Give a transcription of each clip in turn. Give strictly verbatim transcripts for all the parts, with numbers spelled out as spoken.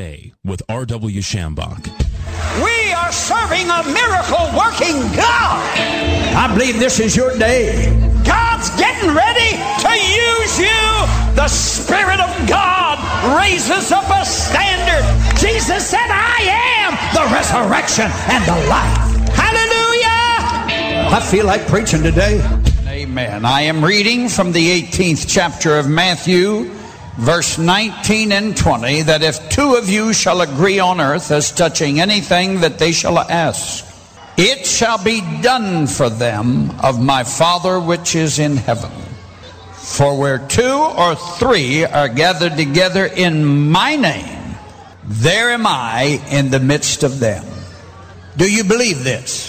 Today with R W Schambach. We are serving a miracle-working God. I believe this is your day. God's getting ready to use you. The Spirit of God raises up a standard. Jesus said, I am the resurrection and the life. Hallelujah! I feel like preaching today. Amen. I am reading from the eighteenth chapter of Matthew, verse nineteen and twenty, that if two of you shall agree on earth as touching anything that they shall ask, it shall be done for them of my Father which is in heaven. For where two or three are gathered together in my name, there am I in the midst of them. Do you believe this?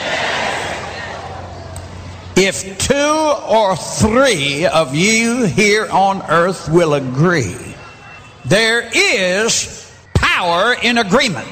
If two or three of you here on earth will agree, there is power in agreement.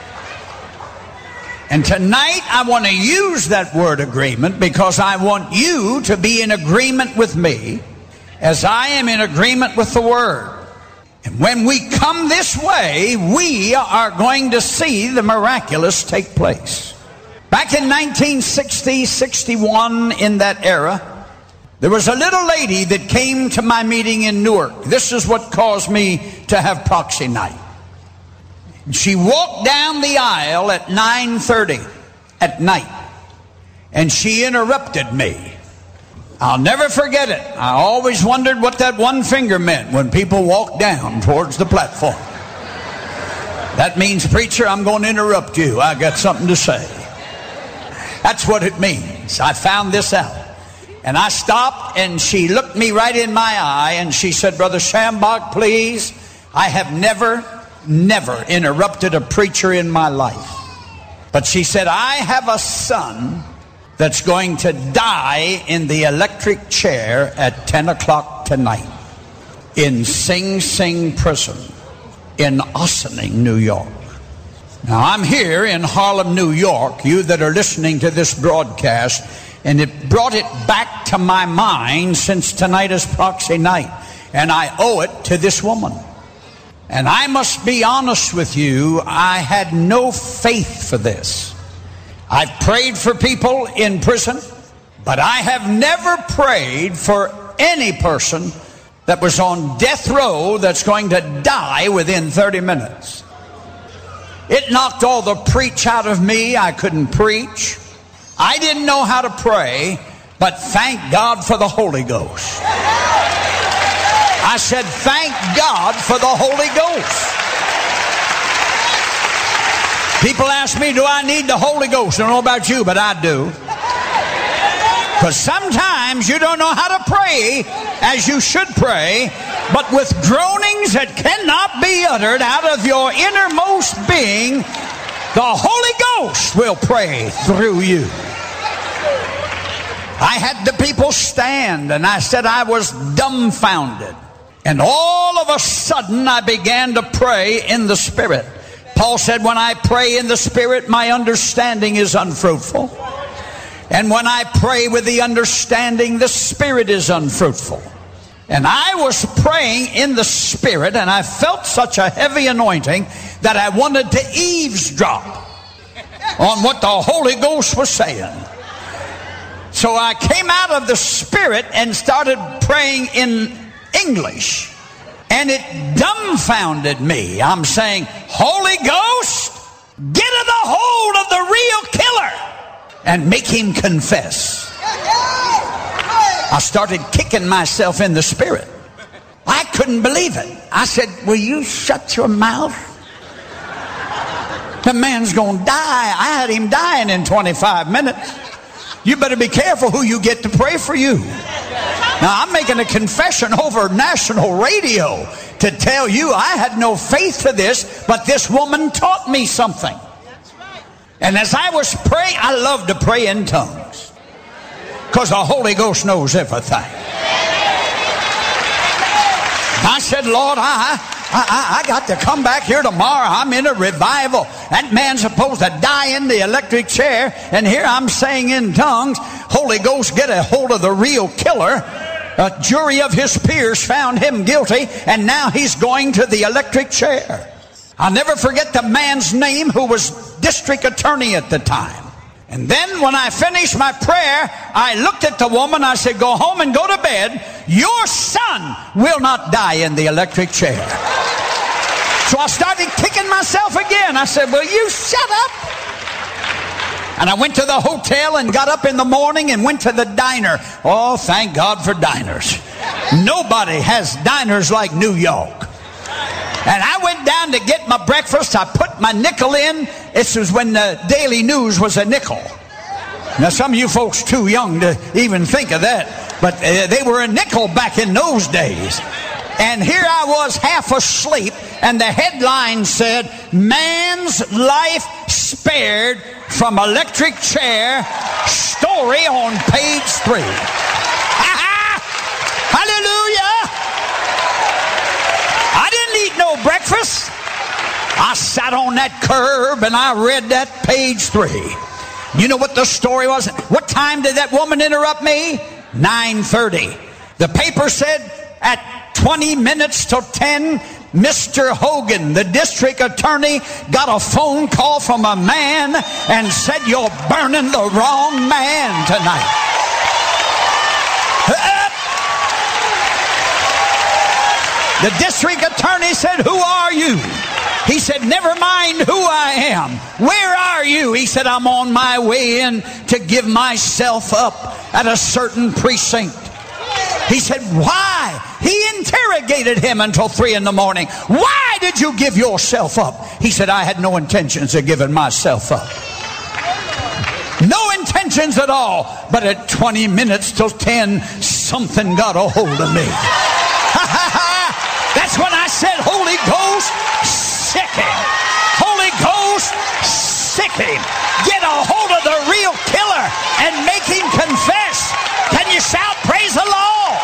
And tonight I want to use that word agreement because I want you to be in agreement with me as I am in agreement with the Word. And when we come this way, we are going to see the miraculous take place. Back in nineteen sixty, sixty-one, in that era, there was a little lady that came to my meeting in Newark. This is what caused me to have proxy night. She walked down the aisle at nine thirty at night, and she interrupted me. I'll never forget it. I always wondered what that one finger meant when people walked down towards the platform. That means, preacher, I'm going to interrupt you. I got something to say. That's what it means. I found this out. And I stopped, and she looked me right in my eye, and she said, Brother Schambach, please, I have never, never interrupted a preacher in my life. But she said, I have a son that's going to die in the electric chair at ten o'clock tonight in Sing Sing Prison in Ossining, New York. Now, I'm here in Harlem, New York, you that are listening to this broadcast, and it brought it back to my mind since tonight is proxy night, and I owe it to this woman. And I must be honest with you, I had no faith for this. I've prayed for people in prison, but I have never prayed for any person that was on death row that's going to die within thirty minutes. It knocked all the preach out of me. I couldn't preach. I didn't know how to pray, but thank God for the Holy Ghost. I said, thank God for the Holy Ghost. People ask me, do I need the Holy Ghost? I don't know about you, but I do. Because sometimes you don't know how to pray as you should pray, but with groanings that cannot be uttered out of your innermost being, the Holy Ghost will pray through you. I had the people stand, and I said I was dumbfounded. And all of a sudden I began to pray in the Spirit. Paul said, when I pray in the Spirit, my understanding is unfruitful. And when I pray with the understanding, the Spirit is unfruitful. And I was praying in the Spirit, and I felt such a heavy anointing that I wanted to eavesdrop on what the Holy Ghost was saying. So I came out of the Spirit and started praying in English. And it dumbfounded me. I'm saying, Holy Ghost, get in the hold of the real killer and make him confess. I started kicking myself in the Spirit. I couldn't believe it. I said, will you shut your mouth? The man's going to die. I had him dying in twenty-five minutes. You better be careful who you get to pray for you. Now, I'm making a confession over national radio to tell you I had no faith for this, but this woman taught me something. And as I was praying, I love to pray in tongues because the Holy Ghost knows everything. I said, Lord, I, I, I got to come back here tomorrow. I'm in a revival. That man's supposed to die in the electric chair, and here I'm saying in tongues, Holy Ghost, get a hold of the real killer. A jury of his peers found him guilty, and now he's going to the electric chair. I'll never forget the man's name who was district attorney at the time. And then when I finished my prayer, I looked at the woman. I said, go home and go to bed. Your son will not die in the electric chair. So I started kicking myself again. I said, will you shut up? And I went to the hotel and got up in the morning and went to the diner. Oh, thank God for diners. Nobody has diners like New York. And I went down to get my breakfast. I put my nickel in. This was when the Daily News was a nickel. Now, some of you folks too young to even think of that. But uh, they were a nickel back in those days. And here I was half asleep. And the headline said, man's life spared from electric chair. Story on page three. Hallelujah. I didn't eat no breakfast. I sat on that curb and I read that page three. You know what the story was? What time did that woman interrupt me? nine thirty. The paper said at twenty minutes till ten, Mister Hogan, the district attorney, got a phone call from a man and said, you're burning the wrong man tonight. The district attorney said, who are you? He said, never mind who I am. Where are you? He said, I'm on my way in to give myself up at a certain precinct. He said, why? He interrogated him until three in the morning. Why did you give yourself up? He said, I had no intentions of giving myself up. No intentions at all. But at twenty minutes till ten, something got a hold of me. That's when I said, Holy Ghost, sick him. Holy Ghost, sick him. Get a hold of the real killer and make him confess. Can you shout, praise the Lord?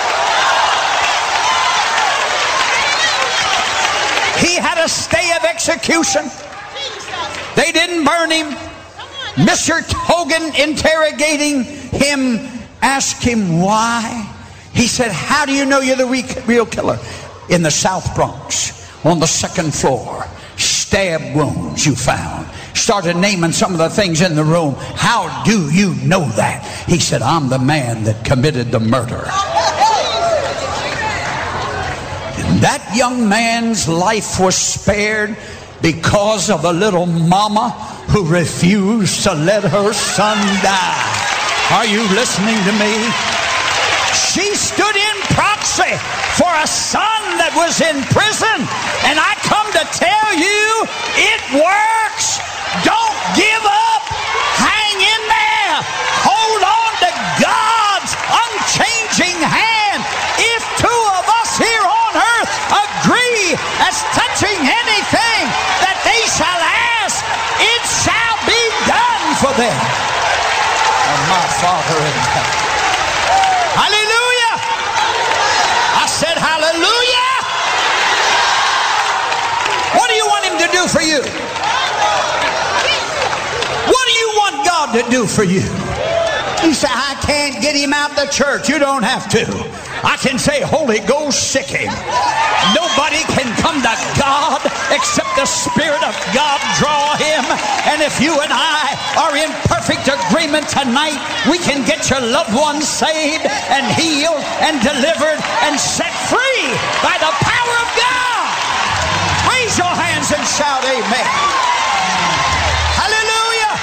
He had a stay of execution. They didn't burn him. Mister Hogan, interrogating him, asked him why. He said, how do you know you're the real killer? In the South Bronx, on the second floor, stab wounds you found. Started naming some of the things in the room. How do you know that? He said, I'm the man that committed the murder. And that young man's life was spared because of a little mama who refused to let her son die. Are you listening to me? She stood in proxy for a son that was in prison. And I come to tell you, it works. Don't give up. Hang in there. Hold on to God's unchanging hand. If two of us here on earth agree as touching anything that they shall ask, it shall be done for them. And my Father in heaven. Hallelujah. I said hallelujah. What do you want him to do for you? What do you want God to do for you? You say, I can't get him out the church. You don't have to. I can say, Holy Ghost, sick him. Nobody can come to God except the Spirit of God draw him. And if you and I are in perfect agreement tonight, we can get your loved ones saved and healed and delivered and set free by the power of God. Raise your hands and shout amen. Hallelujah.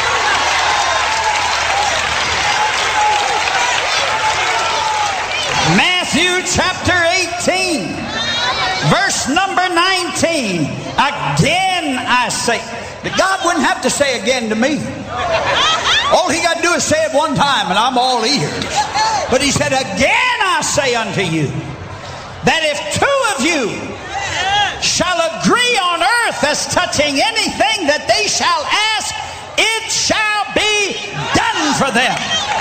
Matthew chapter eighteen, verse number nineteen. Again I say. God wouldn't have to say again to me. All he got to do is say it one time and I'm all ears. But he said, again I say unto you, that if two of you shall agree on earth as touching anything that they shall ask, it shall be done for them.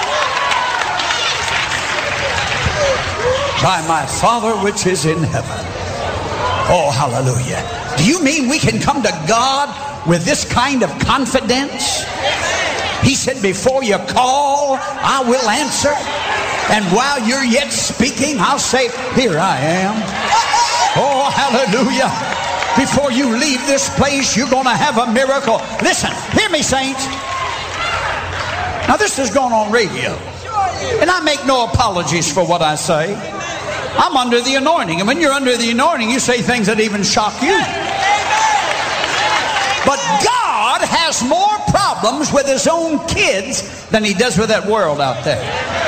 By my Father which is in heaven. Oh, hallelujah. Do you mean we can come to God with this kind of confidence? He said, before you call, I will answer. And while you're yet speaking, I'll say, here I am. Oh, hallelujah. Before you leave this place, you're going to have a miracle. Listen, hear me, saints. Now, this is going on radio, and I make no apologies for what I say. I'm under the anointing, and when you're under the anointing, you say things that even shock you. But God has more problems with his own kids than he does with that world out there.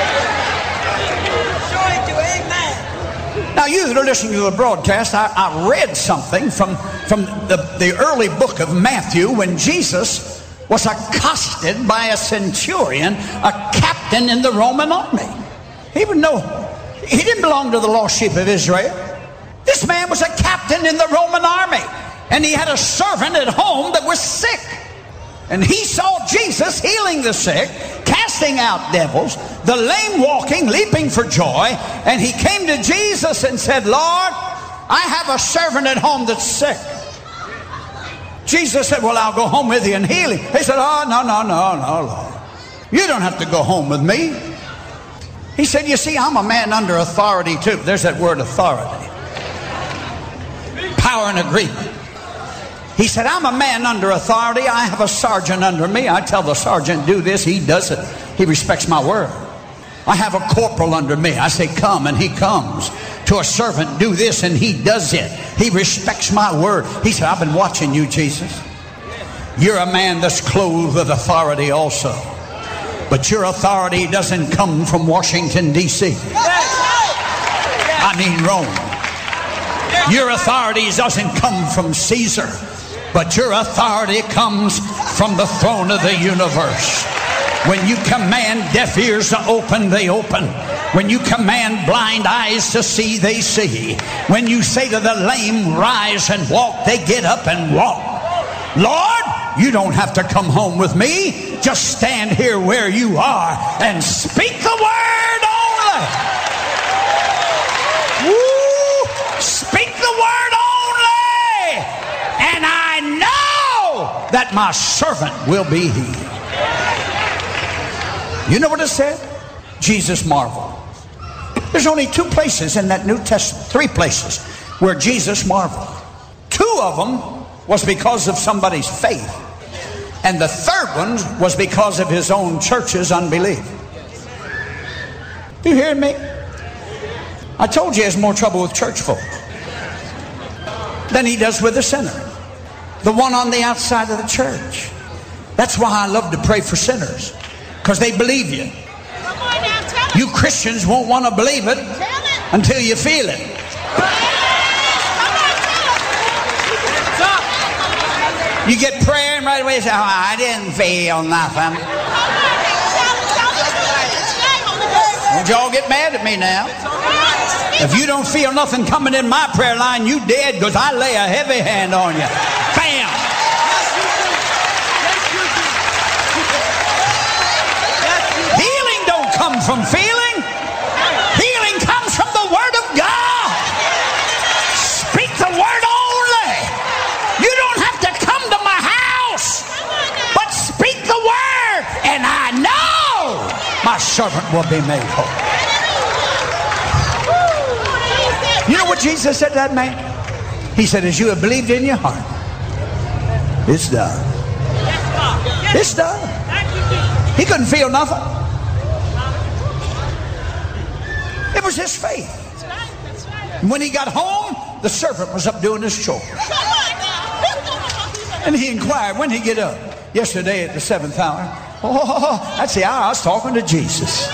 Now, you that are listening to the broadcast, I, I read something from, from the, the early book of Matthew when Jesus was accosted by a centurion, a captain in the Roman army. He would know, he didn't belong to the lost sheep of Israel. This man was a captain in the Roman army, and he had a servant at home that was sick. And he saw Jesus healing the sick, casting out devils, the lame walking, leaping for joy. And he came to Jesus and said, Lord, I have a servant at home that's sick. Jesus said, well, I'll go home with you and heal him. He said, oh, no, no, no, no, Lord. You don't have to go home with me. He said, you see, I'm a man under authority too. There's that word authority. Power and agreement. He said, I'm a man under authority. I have a sergeant under me. I tell the sergeant, do this. He does it. He respects my word. I have a corporal under me. I say, come, and he comes. To a servant, do this, and he does it. He respects my word. He said, I've been watching you, Jesus. You're a man that's clothed with authority also. But your authority doesn't come from Washington, D C I mean Rome. Your authority doesn't come from Caesar. But your authority comes from the throne of the universe. When you command deaf ears to open, they open. When you command blind eyes to see, they see. When you say to the lame, rise and walk, they get up and walk. Lord, you don't have to come home with me. Just stand here where you are and speak the word only. Woo! Speak the word only. And I know that my servant will be healed. You know what it said? Jesus marveled. There's only two places in that New Testament, three places, where Jesus marveled. Two of them was because of somebody's faith. And the third one was because of his own church's unbelief. You hearing me? I told you he has more trouble with church folk than he does with the sinner. The one on the outside of the church. That's why I love to pray for sinners. Because they believe you. You Christians won't want to believe it until you feel it. You get prayer and right away you say, oh, I didn't feel nothing. Don't y'all get mad at me now. If you don't feel nothing coming in my prayer line, you dead, because I lay a heavy hand on you. Bam! Healing don't come from feeling. Healing comes from the Word of God. Speak the Word only. You don't have to come to my house, but speak the Word, and I know my servant will be made whole. You know what Jesus said to that man? He said, as you have believed in your heart, it's done. It's done. He couldn't feel nothing. It was his faith. And when he got home, the servant was up doing his chores. And he inquired, when did he get up? Yesterday at the seventh hour. Oh, that's the hour I was talking to Jesus.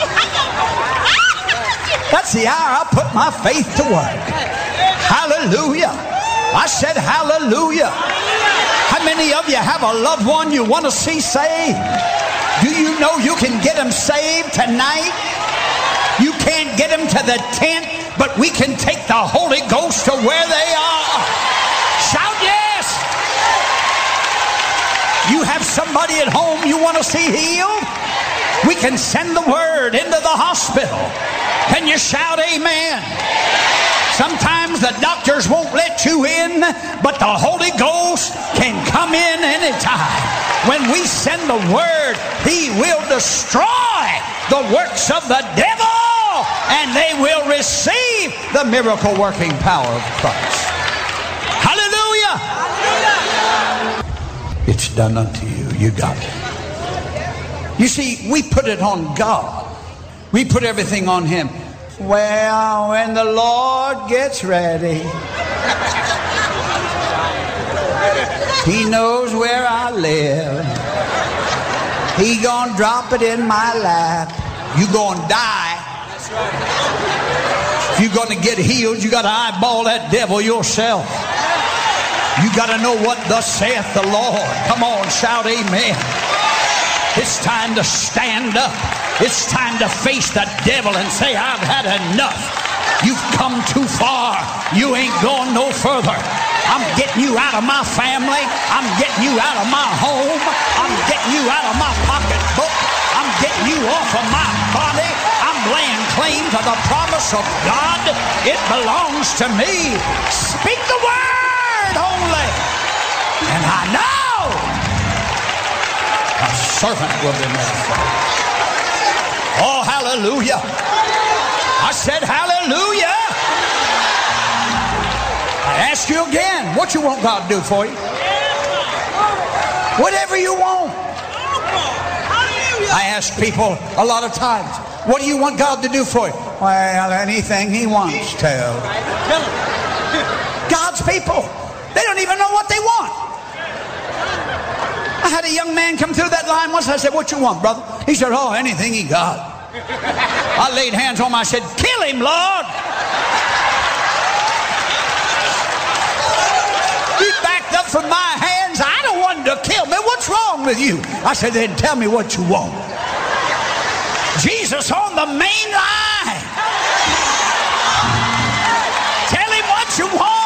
That's the hour I put my faith to work. Hallelujah. I said hallelujah. How many of you have a loved one you want to see saved? Do you know you can get them saved tonight? You can't get them to the tent, but we can take the Holy Ghost to where they are. Shout yes. You have somebody at home you want to see healed? We can send the word into the hospital. Can you shout amen? Sometimes the doctors won't let you in, but the Holy Ghost can come in anytime. When we send the word, he will destroy the works of the devil, and they will receive the miracle working power of Christ. Hallelujah. It's done unto you. You got it. You see, we put it on God. We put everything on Him. Well, when the Lord gets ready, He knows where I live. He gonna drop it in my lap. You gonna die. If you're gonna get healed, you gotta eyeball that devil yourself. You gotta know what thus saith the Lord. Come on, shout amen. It's time to stand up. It's time to face the devil and say, I've had enough. You've come too far. You ain't going no further. I'm getting you out of my family. I'm getting you out of my home. I'm getting you out of my pocketbook. I'm getting you off of my body. I'm laying claim to the promise of God. It belongs to me. Speak the word only. And I know a servant will be made. Oh, hallelujah. I said hallelujah. I ask you again, what you want God to do for you? Whatever you want. I ask people a lot of times, what do you want God to do for you? Well, anything He wants to. God's people, they don't even know what they want. I had a young man come through that line once. I said, what you want, brother? He said, oh, anything he got. I laid hands on him. I said, kill him, Lord. He backed up from my hands. I don't want him to kill me. What's wrong with you? I said, then tell me what you want. Jesus on the main line. Tell him what you want.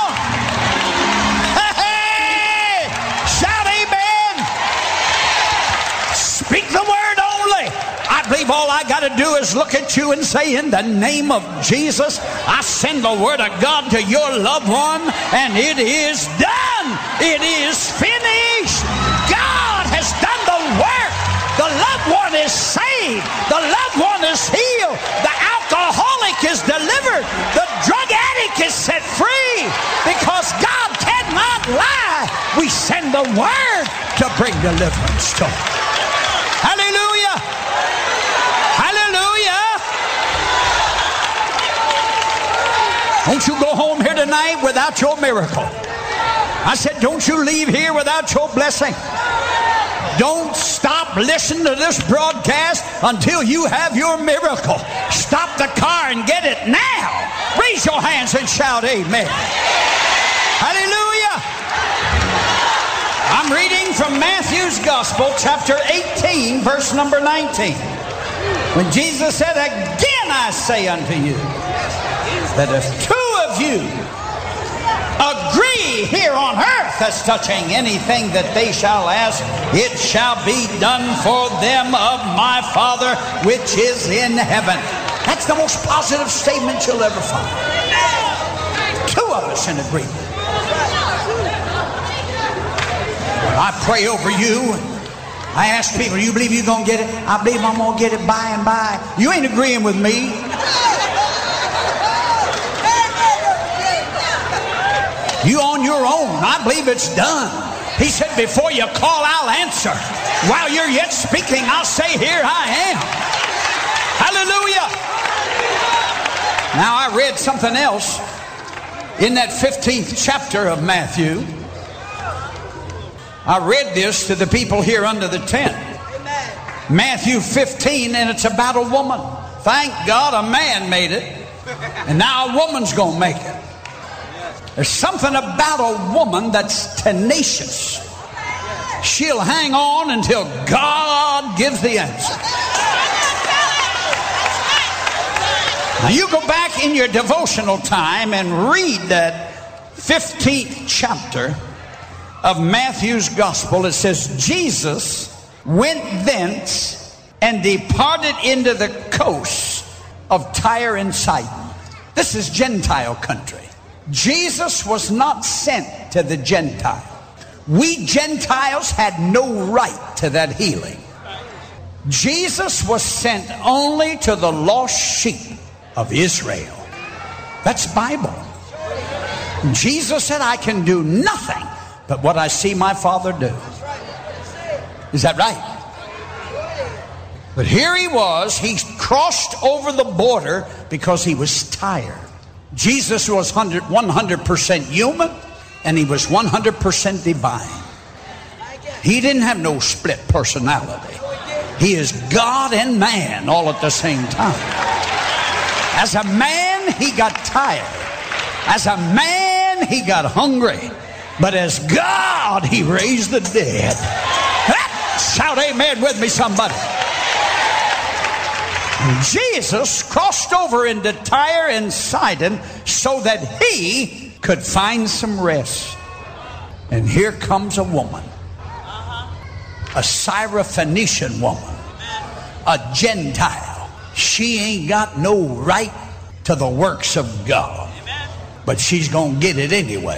Speak the word only. I believe all I got to do is look at you and say, in the name of Jesus, I send the word of God to your loved one, and it is done. It is finished. God has done the work. The loved one is saved. The loved one is healed. The alcoholic is delivered. The drug addict is set free. Because God cannot lie. We send the word to bring deliverance to him. Hallelujah! Hallelujah! Don't you go home here tonight without your miracle. I said, don't you leave here without your blessing. Don't stop listening to this broadcast until you have your miracle. Stop the car and get it now. Raise your hands and shout amen. Hallelujah! I'm reading from Matthew's Gospel, chapter eighteen, verse number nineteen. When Jesus said, again I say unto you, that if two of you agree here on earth as touching anything that they shall ask, it shall be done for them of my Father which is in heaven. That's the most positive statement you'll ever find. Two of us in agreement. I pray over you. I ask people, do you believe you're going to get it? I believe I'm going to get it by and by. You ain't agreeing with me. You on your own. I believe it's done. He said, before you call, I'll answer. While you're yet speaking, I'll say, here I am. Hallelujah. Now, I read something else in that fifteenth chapter of Matthew. I read this to the people here under the tent. Amen. Matthew fifteen, and it's about a woman. Thank God a man made it, and now a woman's going to make it. There's something about a woman that's tenacious. She'll hang on until God gives the answer. Now you go back in your devotional time and read that fifteenth chapter of Matthew's Gospel. It says, Jesus went thence and departed into the coast of Tyre and Sidon. This is Gentile country. Jesus was not sent to the Gentile. We Gentiles had no right to that healing. Jesus was sent only to the lost sheep of Israel. That's Bible. Jesus said, I can do nothing but what I see my Father do. Is that right? But here he was. He crossed over the border because he was tired. Jesus was one hundred percent human, and he was one hundred percent divine. He didn't have no split personality. He is God and man all at the same time. As a man, he got tired. As a man, he got hungry. But as God, he raised the dead. Shout amen with me, somebody. And Jesus crossed over into Tyre and Sidon so that he could find some rest. And here comes a woman, a Syrophoenician woman, a Gentile. She ain't got no right to the works of God, but she's going to get it anyway.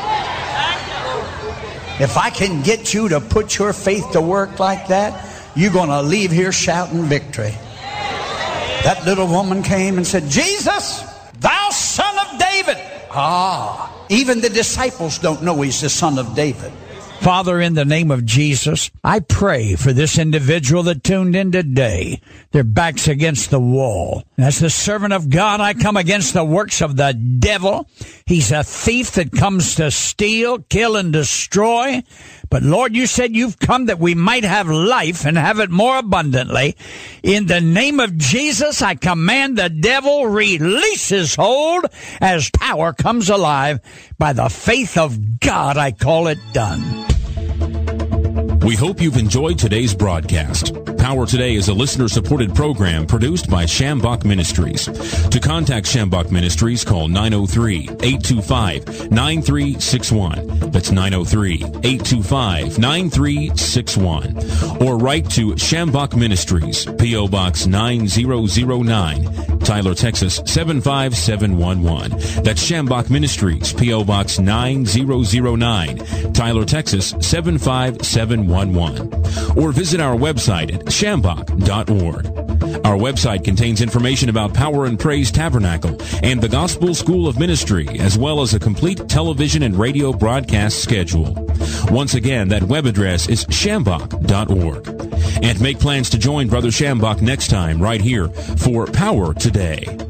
If I can get you to put your faith to work like that, you're going to leave here shouting victory. That little woman came and said, Jesus, thou son of David. Ah, even the disciples don't know he's the son of David. Father, in the name of Jesus, I pray for this individual that tuned in today. Their back's against the wall. As the servant of God, I come against the works of the devil. He's a thief that comes to steal, kill, and destroy. But Lord, you said you've come that we might have life and have it more abundantly. In the name of Jesus, I command the devil release his hold as power comes alive. By the faith of God, I call it done. We hope you've enjoyed today's broadcast. Power Today is a listener-supported program produced by Shambach Ministries. To contact Shambach Ministries, call nine oh three, eight two five, nine three six one. That's nine oh three, eight two five, nine three six one. Or write to Shambach Ministries, P O. Box nine thousand nine, Tyler, Texas seven five seven one one. That's Shambach Ministries, P O. Box nine thousand nine, Tyler, Texas seven five seven one one. Or visit our website at shambach dot org. Our website contains information about Power and Praise Tabernacle and the Gospel School of Ministry, as well as a complete television and radio broadcast schedule. Once again, that web address is shambach dot org. And make plans to join Brother Shambach next time right here for Power Today.